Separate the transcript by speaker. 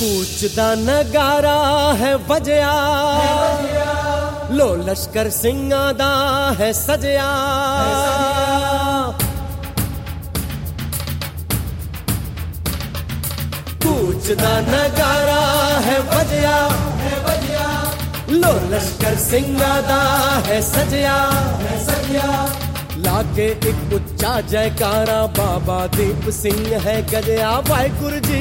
Speaker 1: कूच दा नगारा है वजया, लो लश्कर सिंघां दा है सजया। कूच दा नगारा है वजया, लो लश्कर सिंघां दा है सजया। लाके एक उच्चा जयकारा, बाबा दीप सिंह है गजया। वाहिगुरु जी